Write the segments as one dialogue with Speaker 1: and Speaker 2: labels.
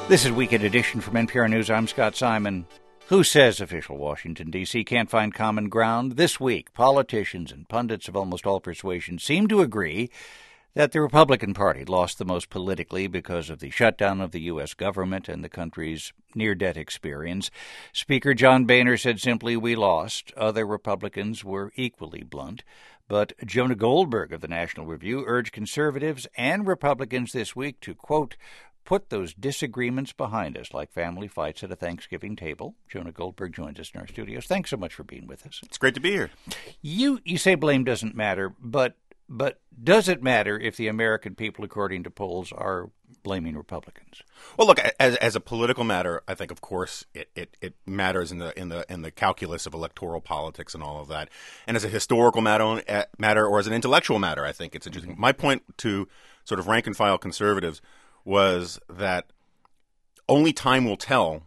Speaker 1: This is Weekend Edition from NPR News. I'm Scott Simon. Who says official Washington, D.C. can't find common ground? This week, politicians and pundits of almost all persuasions seem to agree that the Republican Party lost the most politically because of the shutdown of the U.S. government and the country's near-death experience. Speaker John Boehner said simply, "We lost." Other Republicans were equally blunt. But Jonah Goldberg of the National Review urged conservatives and Republicans this week to, quote, put those disagreements behind us, like family fights at a Thanksgiving table. Jonah Goldberg joins us in our studios. Thanks so much for being with us.
Speaker 2: It's great to be here.
Speaker 1: You say blame doesn't matter, but does it matter if the American people, according to polls, are blaming Republicans?
Speaker 2: Well, look, as a political matter, I think, of course, it matters in the calculus of electoral politics and all of that. And as a historical matter or as an intellectual matter, I think it's interesting. My point to sort of rank and file conservatives was that only time will tell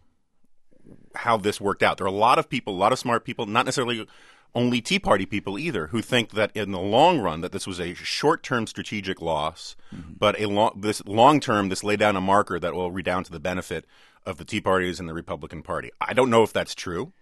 Speaker 2: how this worked out. There are a lot of people, a lot of smart people, not necessarily only Tea Party people either, who think that in the long run that this was a short-term strategic loss, but this long-term, this laid down a marker that will redound to the benefit of the Tea Parties and the Republican Party. I don't know if that's true,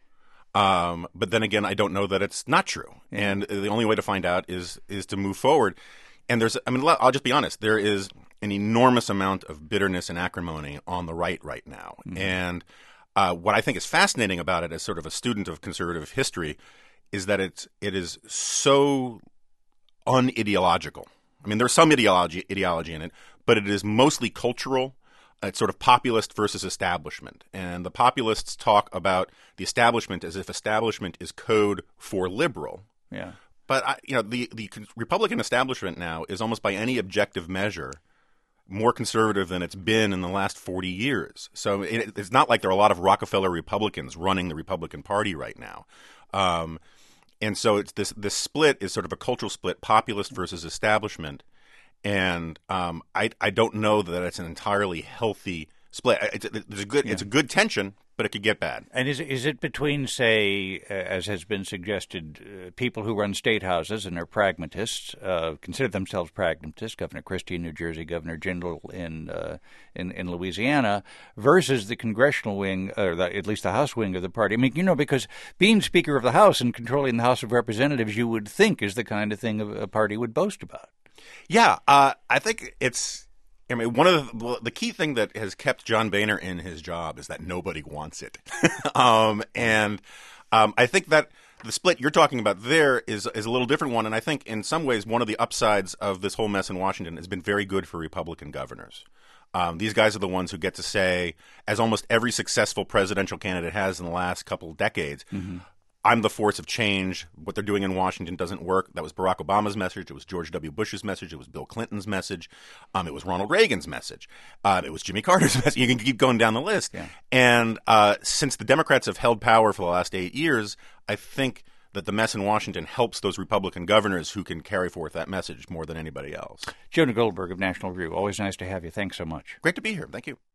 Speaker 2: but then again, I don't know that it's not true. And the only way to find out is to move forward. And I'll just be honest, there is an enormous amount of bitterness and acrimony on the right now. And what I think is fascinating about it as sort of a student of conservative history is that it is so unideological. I mean, there's some ideology in it, but it is mostly cultural. It's sort of populist versus establishment. And the populists talk about the establishment as if establishment is code for liberal.
Speaker 1: Yeah.
Speaker 2: But the Republican establishment now is almost by any objective measure more conservative than it's been in the last 40 years. So it's not like there are a lot of Rockefeller Republicans running the Republican Party right now. And so it's this split is sort of a cultural split, populist versus establishment. And I don't know that it's an entirely healthy split. It's a good tension, but it could get bad.
Speaker 1: And is it between, say, as has been suggested, people who run state houses and are pragmatists, consider themselves pragmatists, Governor Christie in New Jersey, Governor Jindal in Louisiana, versus the congressional wing, or at least the House wing of the party? I mean, because being Speaker of the House and controlling the House of Representatives, you would think is the kind of thing a party would boast about.
Speaker 2: Yeah, I think it's. I mean, one of the key thing that has kept John Boehner in his job is that nobody wants it. And I think that the split you're talking about there is a little different one. And I think in some ways one of the upsides of this whole mess in Washington has been very good for Republican governors. These guys are the ones who get to say, as almost every successful presidential candidate has in the last couple of decades, I'm the force of change. What they're doing in Washington doesn't work. That was Barack Obama's message. It was George W. Bush's message. It was Bill Clinton's message. It was Ronald Reagan's message. It was Jimmy Carter's message. You can keep going down the list. Yeah. And since the Democrats have held power for the last 8 years, I think that the mess in Washington helps those Republican governors who can carry forth that message more than anybody else.
Speaker 1: Jonah Goldberg of National Review, always nice to have you. Thanks so much.
Speaker 2: Great to be here. Thank you.